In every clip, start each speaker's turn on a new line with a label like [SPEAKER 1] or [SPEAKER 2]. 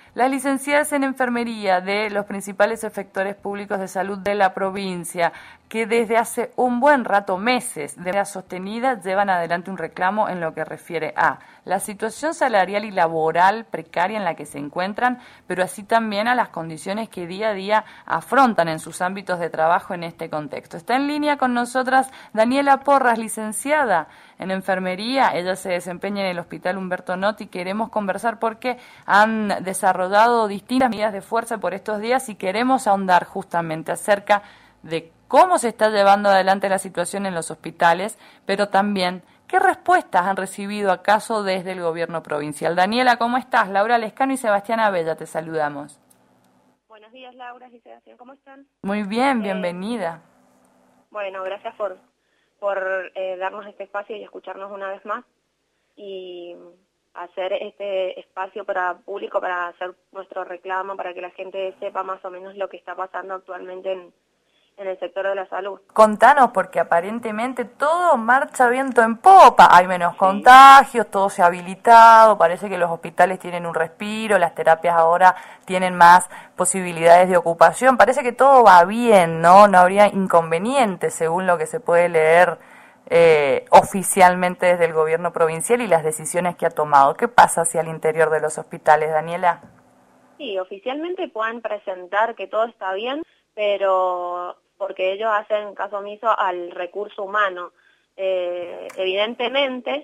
[SPEAKER 1] Las licenciadas en enfermería de los principales efectores públicos de salud de la provincia, que desde hace un buen rato, meses, de manera sostenida, llevan adelante un reclamo en lo que refiere a la situación salarial y laboral precaria en la que se encuentran, pero así también a las condiciones que día a día afrontan en sus ámbitos de trabajo en este contexto. Está en línea con nosotras Daniela Porras, licenciada en enfermería. Ella se desempeña en el Hospital Humberto Notti. Queremos conversar porque han desarrollado distintas medidas de fuerza por estos días y queremos ahondar justamente acerca de cómo se está llevando adelante la situación en los hospitales, pero también qué respuestas han recibido acaso desde el gobierno provincial. Daniela, ¿cómo estás? Laura Lescano y Sebastián Abella, te saludamos.
[SPEAKER 2] Buenos días, Laura y Sebastián, ¿cómo están?
[SPEAKER 1] Muy bien, bienvenida.
[SPEAKER 2] Bueno, gracias por darnos este espacio y escucharnos una vez más y hacer este espacio para público para hacer nuestro reclamo, para que la gente sepa más o menos lo que está pasando actualmente en el sector de la salud.
[SPEAKER 1] Contanos, porque aparentemente todo marcha viento en popa, hay menos contagios, todo se ha habilitado, parece que los hospitales tienen un respiro, las terapias ahora tienen más posibilidades de ocupación, parece que todo va bien, ¿no? No habría inconvenientes según lo que se puede leer oficialmente desde el gobierno provincial y las decisiones que ha tomado. ¿Qué pasa hacia el interior de los hospitales, Daniela?
[SPEAKER 2] Sí, oficialmente pueden presentar que todo está bien, pero porque ellos hacen caso omiso al recurso humano. Evidentemente,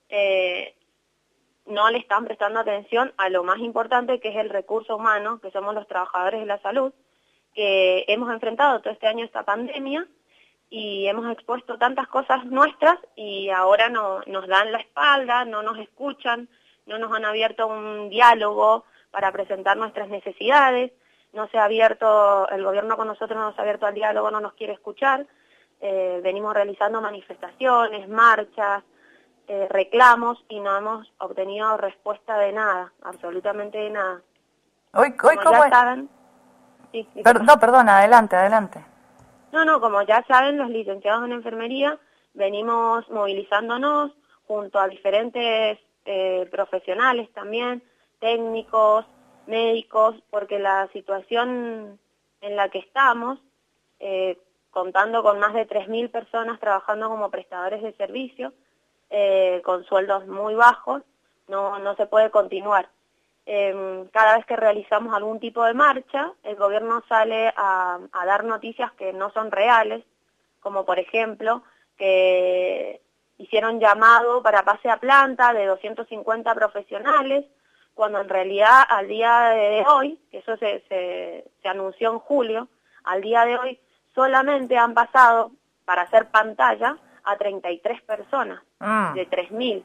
[SPEAKER 2] no le están prestando atención a lo más importante, que es el recurso humano, que somos los trabajadores de la salud, que hemos enfrentado todo este año esta pandemia y hemos expuesto tantas cosas nuestras y ahora nos dan la espalda, no nos escuchan, no nos han abierto un diálogo para presentar nuestras necesidades. No se ha abierto, el gobierno con nosotros no se ha abierto al diálogo, no nos quiere escuchar. Venimos realizando manifestaciones, marchas, reclamos y no hemos obtenido respuesta de nada, absolutamente de nada.
[SPEAKER 1] Hoy
[SPEAKER 2] como
[SPEAKER 1] ¿cómo
[SPEAKER 2] ya
[SPEAKER 1] es?
[SPEAKER 2] saben,
[SPEAKER 1] Perdona, adelante.
[SPEAKER 2] No, como ya saben los licenciados en enfermería, venimos movilizándonos junto a diferentes profesionales también, técnicos, médicos, porque la situación en la que estamos, contando con más de 3.000 personas trabajando como prestadores de servicio, con sueldos muy bajos, no se puede continuar. Cada vez que realizamos algún tipo de marcha, el gobierno sale a dar noticias que no son reales, como por ejemplo que hicieron llamado para pase a planta de 250 profesionales, cuando en realidad al día de hoy, que eso se anunció en julio, al día de hoy solamente han pasado para hacer pantalla a 33 personas de 3.000.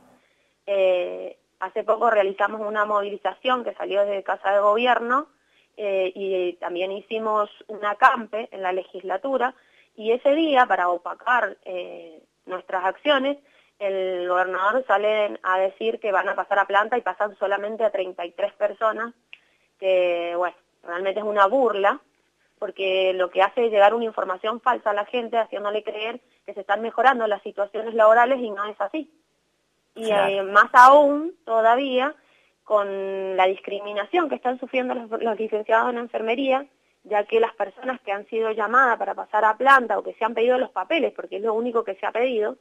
[SPEAKER 2] Hace poco realizamos una movilización que salió desde Casa de Gobierno y también hicimos un acampe en la legislatura y ese día, para opacar nuestras acciones, el gobernador sale a decir que van a pasar a planta y pasan solamente a 33 personas, que bueno, realmente es una burla, porque lo que hace es llegar una información falsa a la gente, haciéndole creer que se están mejorando las situaciones laborales y no es así. Y más aún todavía con la discriminación que están sufriendo los licenciados en enfermería, ya que las personas que han sido llamadas para pasar a planta o que se han pedido los papeles, porque es lo único que se ha pedido,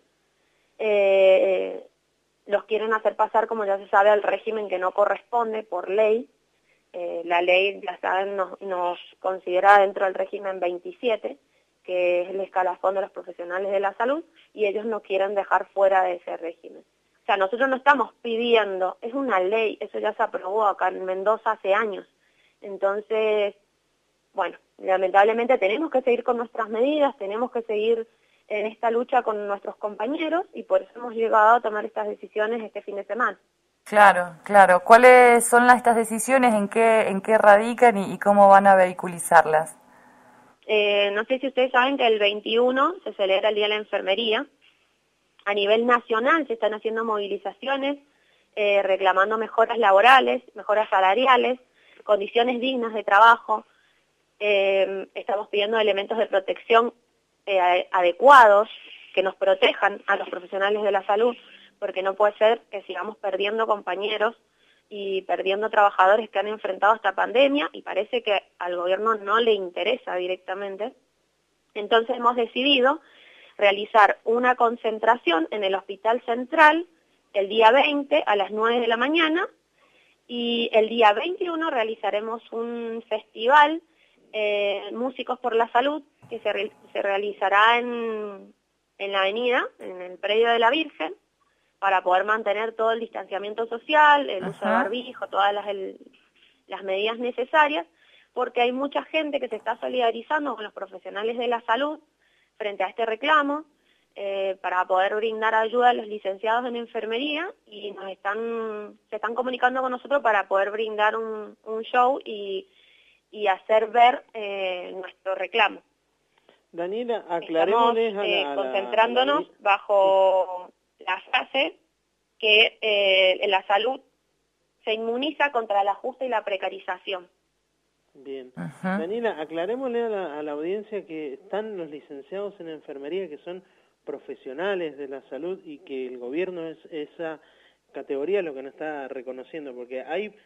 [SPEAKER 2] los quieren hacer pasar, como ya se sabe, al régimen que no corresponde por ley. La ley, ya saben, nos considera dentro del régimen 27, que es el escalafón de los profesionales de la salud, y ellos nos quieren dejar fuera de ese régimen. O sea, nosotros no estamos pidiendo, es una ley, eso ya se aprobó acá en Mendoza hace años. Entonces, bueno, lamentablemente tenemos que seguir con nuestras medidas, tenemos que seguir en esta lucha con nuestros compañeros y por eso hemos llegado a tomar estas decisiones este fin de semana.
[SPEAKER 1] Claro. ¿Cuáles son estas decisiones? ¿En qué radican y cómo van a vehiculizarlas?
[SPEAKER 2] No sé si ustedes saben que el 21 se celebra el Día de la Enfermería. A nivel nacional se están haciendo movilizaciones, reclamando mejoras laborales, mejoras salariales, condiciones dignas de trabajo. Estamos pidiendo elementos de protección adecuados que nos protejan a los profesionales de la salud, porque no puede ser que sigamos perdiendo compañeros y perdiendo trabajadores que han enfrentado esta pandemia, y parece que al gobierno no le interesa directamente. Entonces hemos decidido realizar una concentración en el Hospital Central el día 20 a las 9 de la mañana, y el día 21 realizaremos un festival, Músicos por la Salud, que se realizará en la avenida, en el predio de la Virgen, para poder mantener todo el distanciamiento social, el uso de barbijo, todas las medidas necesarias, porque hay mucha gente que se está solidarizando con los profesionales de la salud frente a este reclamo, para poder brindar ayuda a los licenciados en enfermería, y se están comunicando con nosotros para poder brindar un show y hacer ver nuestro reclamo.
[SPEAKER 3] Daniela, aclarémosles
[SPEAKER 2] concentrándonos bajo la frase que la salud se inmuniza contra el ajuste y la precarización.
[SPEAKER 3] Bien. Daniela, aclarémosle a la audiencia que están los licenciados en enfermería, que son profesionales de la salud, y que el gobierno es esa categoría lo que no está reconociendo, porque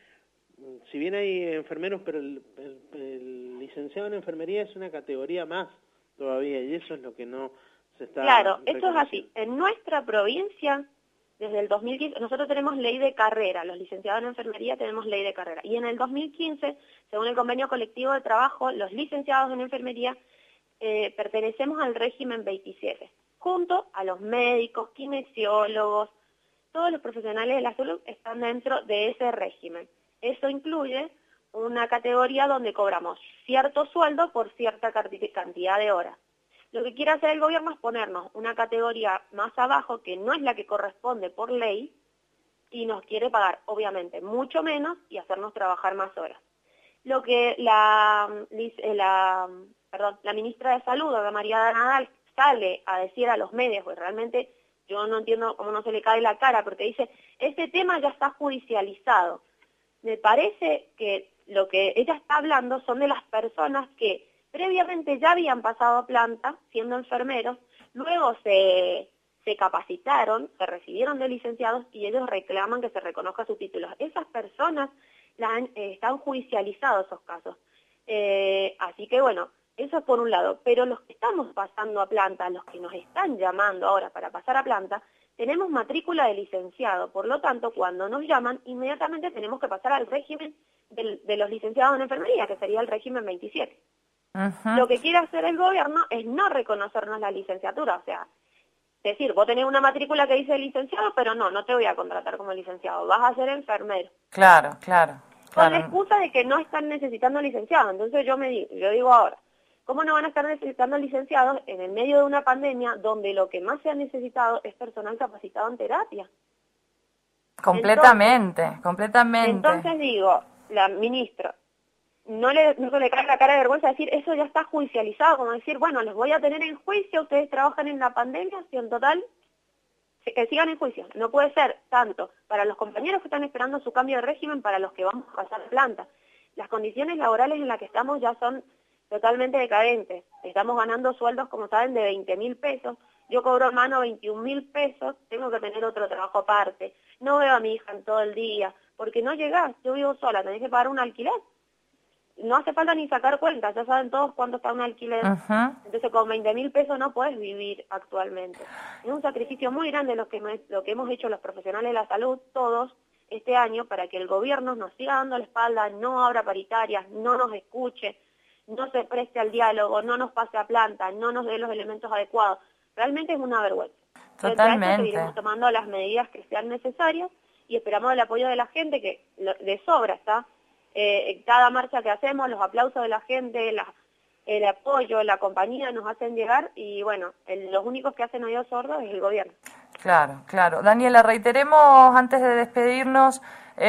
[SPEAKER 3] si bien hay enfermeros, pero el licenciado en enfermería es una categoría más todavía, y eso es lo que no se está
[SPEAKER 2] Claro, esto es así. En nuestra provincia, desde el 2015, nosotros tenemos ley de carrera, los licenciados en enfermería tenemos ley de carrera, y en el 2015, según el convenio colectivo de trabajo, los licenciados en enfermería pertenecemos al régimen 27, junto a los médicos, kinesiólogos, todos los profesionales de la salud están dentro de ese régimen. Eso incluye una categoría donde cobramos cierto sueldo por cierta cantidad de horas. Lo que quiere hacer el gobierno es ponernos una categoría más abajo, que no es la que corresponde por ley, y nos quiere pagar, obviamente, mucho menos y hacernos trabajar más horas. Lo que la ministra de Salud, María Nadal, sale a decir a los medios, pues realmente yo no entiendo cómo no se le cae la cara, porque dice, este tema ya está judicializado. Me parece que lo que ella está hablando son de las personas que previamente ya habían pasado planta siendo enfermeros, luego se capacitaron, se recibieron de licenciados y ellos reclaman que se reconozca sus títulos. Esas personas están judicializados esos casos. Así que bueno, eso es por un lado. Pero los que estamos pasando a planta, los que nos están llamando ahora para pasar a planta, tenemos matrícula de licenciado. Por lo tanto, cuando nos llaman, inmediatamente tenemos que pasar al régimen de los licenciados en enfermería, que sería el régimen 27. Lo que quiere hacer el gobierno es no reconocernos la licenciatura, o sea, decir, vos tenés una matrícula que dice licenciado, pero no te voy a contratar como licenciado, vas a ser enfermero.
[SPEAKER 1] Claro.
[SPEAKER 2] Con la excusa de que no están necesitando licenciados. Entonces yo digo ahora, ¿cómo no van a estar necesitando licenciados en el medio de una pandemia donde lo que más se ha necesitado es personal capacitado en terapia?
[SPEAKER 1] Completamente.
[SPEAKER 2] Entonces digo, la ministra, no se le cae la cara de vergüenza decir, eso ya está judicializado, como decir, bueno, les voy a tener en juicio, ustedes trabajan en la pandemia, si en total, que sigan en juicio. No puede ser tanto para los compañeros que están esperando su cambio de régimen, para los que vamos a pasar planta. Las condiciones laborales en las que estamos ya son totalmente decadentes. Estamos ganando sueldos, como saben, de 20.000 pesos. Yo cobro en mano 21.000 pesos, tengo que tener otro trabajo aparte. No veo a mi hija en todo el día, porque no llegás, yo vivo sola, tenés que pagar un alquiler. No hace falta ni sacar cuentas, ya saben todos cuánto está un alquiler. Entonces con 20.000 pesos no puedes vivir actualmente. Es un sacrificio muy grande lo que hemos hecho los profesionales de la salud, todos, este año, para que el gobierno nos siga dando la espalda, no abra paritarias, no nos escuche, no se preste al diálogo, no nos pase a planta, no nos dé los elementos adecuados. Realmente es una vergüenza.
[SPEAKER 1] Totalmente.
[SPEAKER 2] Seguiremos tomando las medidas que sean necesarias y esperamos el apoyo de la gente, que de sobra está. Cada marcha que hacemos, los aplausos de la gente, el apoyo, la compañía nos hacen llegar, y bueno, los únicos que hacen oídos sordos es el gobierno.
[SPEAKER 1] Claro. Daniela, reiteremos antes de despedirnos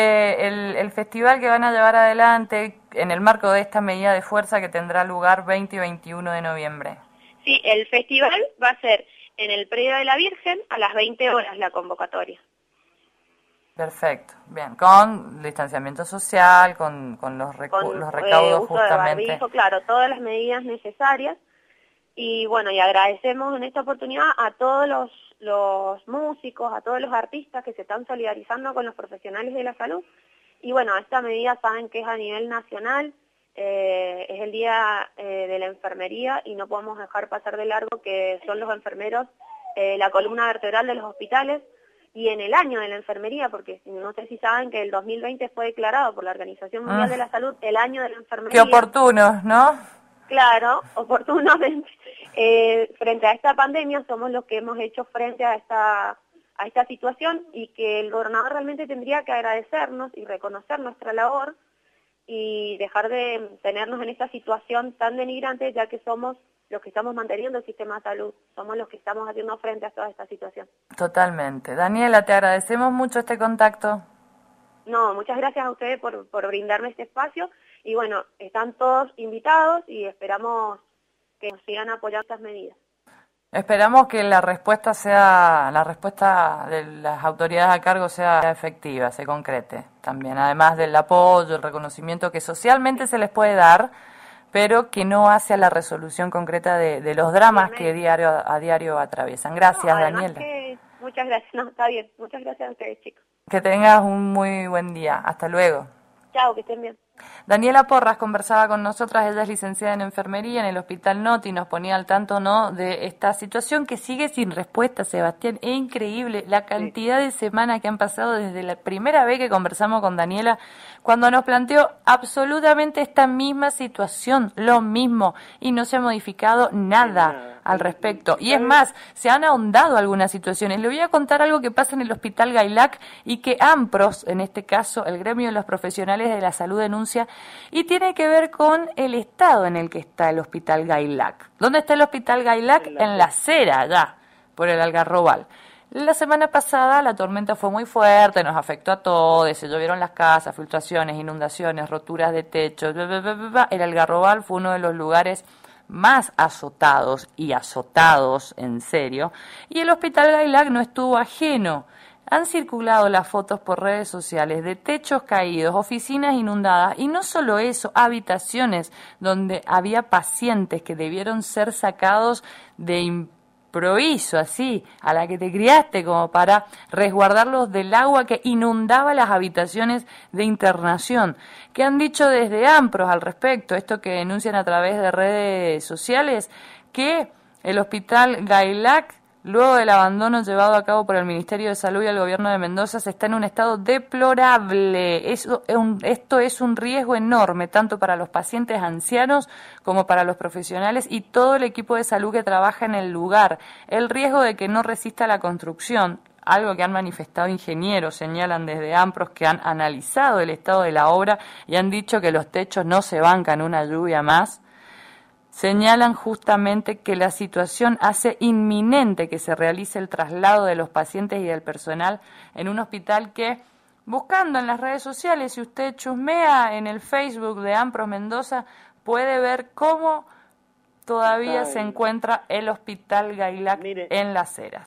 [SPEAKER 1] el festival que van a llevar adelante en el marco de esta medida de fuerza que tendrá lugar 20 y 21 de noviembre.
[SPEAKER 2] Sí, el festival va a ser en el predio de la Virgen a las 20 horas la convocatoria.
[SPEAKER 1] Perfecto, bien, con distanciamiento social, con los recaudos
[SPEAKER 2] uso
[SPEAKER 1] justamente.
[SPEAKER 2] De barbijo, claro, todas las medidas necesarias. Y bueno, y agradecemos en esta oportunidad a todos los músicos, a todos los artistas que se están solidarizando con los profesionales de la salud, Y bueno, esta medida saben que es a nivel nacional, es el Día de la Enfermería y no podemos dejar pasar de largo que son los enfermeros la columna vertebral de los hospitales y en el año de la enfermería, porque no sé si saben que el 2020 fue declarado por la Organización Mundial de la Salud el año de la enfermería.
[SPEAKER 1] Qué oportuno, ¿no?
[SPEAKER 2] Claro, oportunamente. Frente a esta pandemia somos los que hemos hecho frente a esta situación y que el gobernador realmente tendría que agradecernos y reconocer nuestra labor y dejar de tenernos en esta situación tan denigrante, ya que somos los que estamos manteniendo el sistema de salud, somos los que estamos haciendo frente a toda esta situación.
[SPEAKER 1] Totalmente. Daniela, te agradecemos mucho este contacto.
[SPEAKER 2] No, muchas gracias a ustedes por brindarme este espacio y bueno, están todos invitados y esperamos que nos sigan apoyando estas medidas.
[SPEAKER 1] Esperamos que la respuesta de las autoridades a cargo sea efectiva, se concrete también, además del apoyo, el reconocimiento que socialmente se les puede dar, pero que no hace a la resolución concreta de los dramas que a diario atraviesan. Gracias, Daniela.
[SPEAKER 2] Muchas gracias, no, está bien. Muchas gracias a ustedes, chicos.
[SPEAKER 1] Que tengas un muy buen día. Hasta luego.
[SPEAKER 2] Chao, que estén bien.
[SPEAKER 1] Daniela Porras conversaba con nosotras, ella es licenciada en enfermería en el Hospital Noti, nos ponía al tanto no de esta situación que sigue sin respuesta, Sebastián. Es increíble la cantidad de semanas que han pasado desde la primera vez que conversamos con Daniela, cuando nos planteó absolutamente esta misma situación, lo mismo, y no se ha modificado nada al respecto. Y es más, se han ahondado algunas situaciones. Le voy a contar algo que pasa en el Hospital Gailac y que AMPROS, en este caso el gremio de los profesionales de la salud, denuncia, y tiene que ver con el estado en el que está el Hospital Gailac. ¿Dónde está el Hospital Gailac? En La Cera, allá, por el Algarrobal. La semana pasada la tormenta fue muy fuerte, nos afectó a todos, se llovieron las casas, filtraciones, inundaciones, roturas de techo, El Algarrobal fue uno de los lugares más azotados en serio, y el Hospital Gailac no estuvo ajeno. Han circulado las fotos por redes sociales de techos caídos, oficinas inundadas y no solo eso, habitaciones donde había pacientes que debieron ser sacados de improviso, así, a la que te criaste, como para resguardarlos del agua que inundaba las habitaciones de internación. ¿Qué han dicho desde AMPROS al respecto? Esto que denuncian a través de redes sociales, que el Hospital Gailac, luego del abandono llevado a cabo por el Ministerio de Salud y el Gobierno de Mendoza, se está en un estado deplorable. Esto es un riesgo enorme, tanto para los pacientes ancianos como para los profesionales y todo el equipo de salud que trabaja en el lugar. El riesgo de que no resista la construcción, algo que han manifestado ingenieros, señalan desde AMPROS, que han analizado el estado de la obra y han dicho que los techos no se bancan una lluvia más. Señalan justamente que la situación hace inminente que se realice el traslado de los pacientes y del personal en un hospital que, buscando en las redes sociales, si usted chusmea en el Facebook de AMPROS Mendoza, puede ver cómo todavía se encuentra el Hospital Gailac en Las Heras.